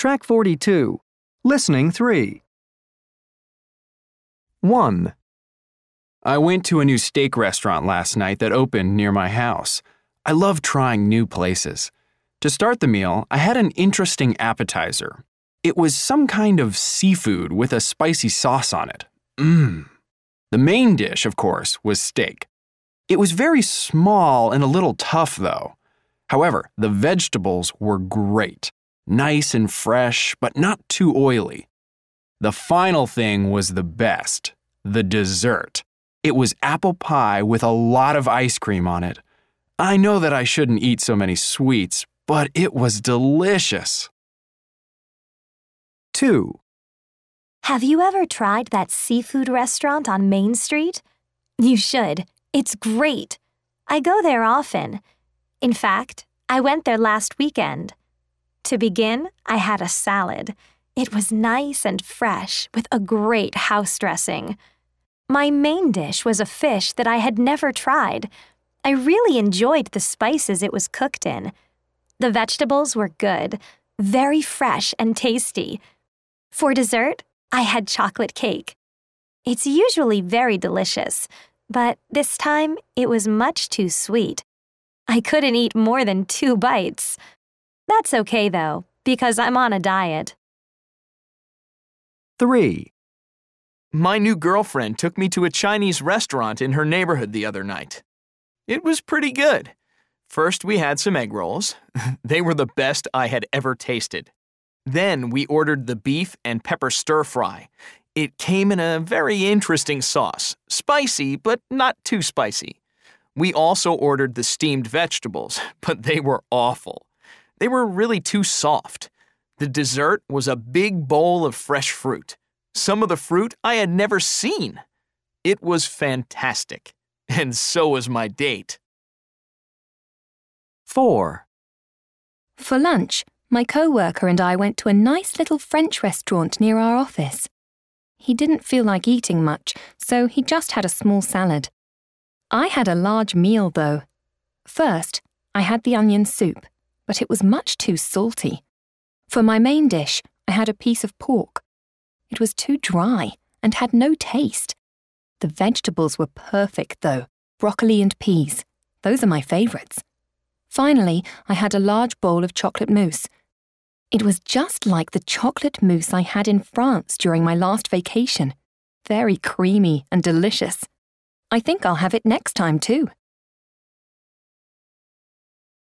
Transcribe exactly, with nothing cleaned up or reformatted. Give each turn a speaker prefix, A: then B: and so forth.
A: Track forty-two. Listening three. one.
B: I went to a new steak restaurant last night that opened near my house. I love trying new places. To start the meal, I had an interesting appetizer. It was some kind of seafood with a spicy sauce on it. Mmm. The main dish, of course, was steak. It was very small and a little tough, though. However, the vegetables were great. Nice and fresh, but not too oily. The final thing was the best, the dessert. It was apple pie with a lot of ice cream on it. I know that I shouldn't eat so many sweets, but it was delicious.
A: two.
C: Have you ever tried that seafood restaurant on Main Street? You should. It's great. I go there often. In fact, I went there last weekend. To begin, I had a salad. It was nice and fresh with a great house dressing. My main dish was a fish that I had never tried. I really enjoyed the spices it was cooked in. The vegetables were good, very fresh and tasty. For dessert, I had chocolate cake. It's usually very delicious, but this time it was much too sweet. I couldn't eat more than two bites. That's okay, though, because I'm on a diet.
A: three.
D: My new girlfriend took me to a Chinese restaurant in her neighborhood the other night. It was pretty good. First, we had some egg rolls. They were the best I had ever tasted. Then we ordered the beef and pepper stir-fry. It came in a very interesting sauce, spicy but not too spicy. We also ordered the steamed vegetables, but they were awful. They were really too soft. The dessert was a big bowl of fresh fruit. Some of the fruit I had never seen. It was fantastic. And so was my date.
A: four.
E: For lunch, my co-worker and I went to a nice little French restaurant near our office. He didn't feel like eating much, so he just had a small salad. I had a large meal, though. First, I had the onion soup, but it was much too salty. For my main dish, I had a piece of pork. It was too dry and had no taste. The vegetables were perfect, though, broccoli and peas. Those are my favourites. Finally, I had a large bowl of chocolate mousse. It was just like the chocolate mousse I had in France during my last vacation. Very creamy and delicious. I think I'll have it next time, too.